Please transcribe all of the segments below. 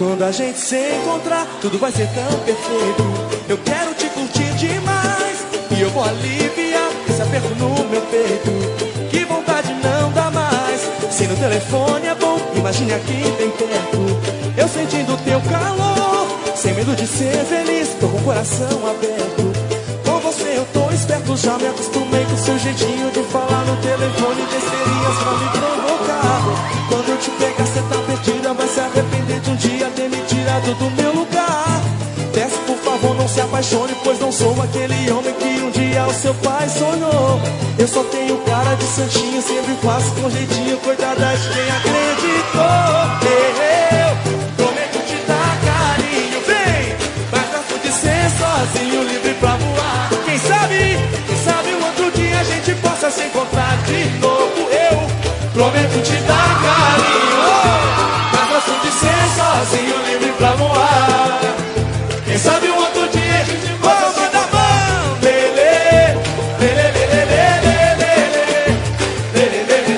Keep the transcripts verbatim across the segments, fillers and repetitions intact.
Quando a gente se encontrar, tudo vai ser tão perfeito. Eu quero te curtir demais e eu vou aliviar esse aperto no meu peito. Que vontade não dá mais. Se no telefone é bom, imagine aqui bem perto. Eu sentindo teu calor, sem medo de ser feliz, tô com o coração aberto. Com você eu tô esperto, já me acostumei com seu jeitinho de falar no telefone, besteirinhas pra me provocar. Quando eu te pegar cê tá perdida, vai se arrepender de um dia ter me tirado do meu lugar. Peço por favor não se apaixone, pois não sou aquele homem que um dia o seu pai sonhou. Eu só tenho cara de santinho, sempre faço com jeitinho, coitada de quem acreditou. Eu prometo te dar carinho, vem, mas gosto de ser sozinho, livre pra voar. Quem sabe, quem sabe um outro dia a gente possa se encontrar de novo. Eu prometo te dar carinho, mas gosto de ser sozinho, livre pra voar. Quem sabe um outro dia a gente possa se dar mão. Lele, lele, lele, lele, lele, lele, lele,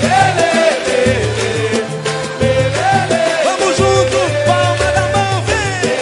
lele, lele. Vamos junto, palma da mão, vem.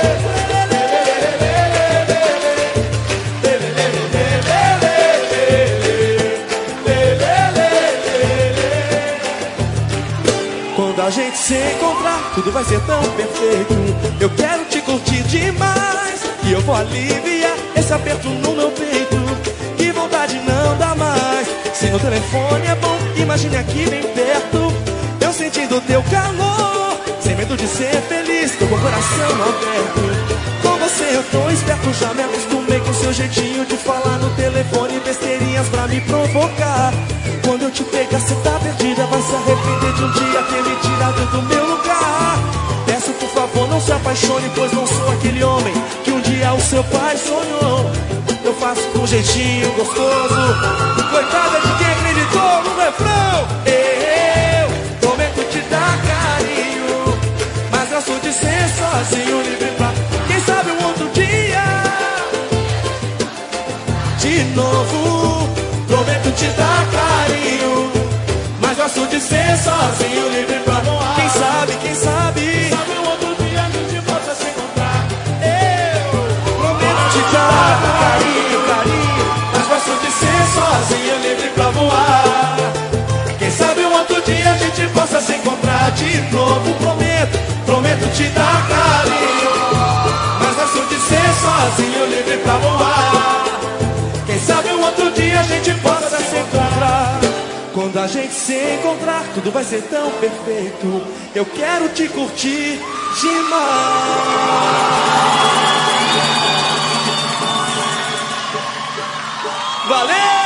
Quando a gente se encontrar, tudo vai ser tão perfeito. Eu quero te curtir demais e eu vou aliviar esse aperto no meu peito. Que vontade não dá mais. Se no telefone é bom, imagine aqui bem perto. Eu sentindo teu calor, sem medo de ser feliz, tô com o coração aberto. Com você eu tô esperto, já me acostumei com seu jeitinho de falar no telefone, besteirinhas pra me provocar. Quando eu te pegar cê tá perdida, vai se arrepender de um dia ter me tirado do meu lugar. Peço por favor não se apaixone, pois não sou aquele homem que um dia o seu pai sonhou. Eu faço com jeitinho gostoso, coitada de quem acreditou no refrão. Eu prometo te dar carinho, mas gosto de ser sozinho, livre pra... Quem sabe um outro dia de novo. Prometo te dar carinho, mas gosto de ser sozinho, livre pra voar. Quem sabe, quem sabe, quem sabe um outro dia a gente possa se encontrar. Eu prometo te dar carinho, carinho, mas gosto de ser sozinho, livre pra voar. Quem sabe um outro dia a gente possa se encontrar de novo. Prometo, prometo te dar carinho, mas gosto de ser sozinho, livre pra voar. Quem sabe um outro dia a gente possa se encontrar. Quando a gente se encontrar, tudo vai ser tão perfeito. Eu quero te curtir demais. Valeu!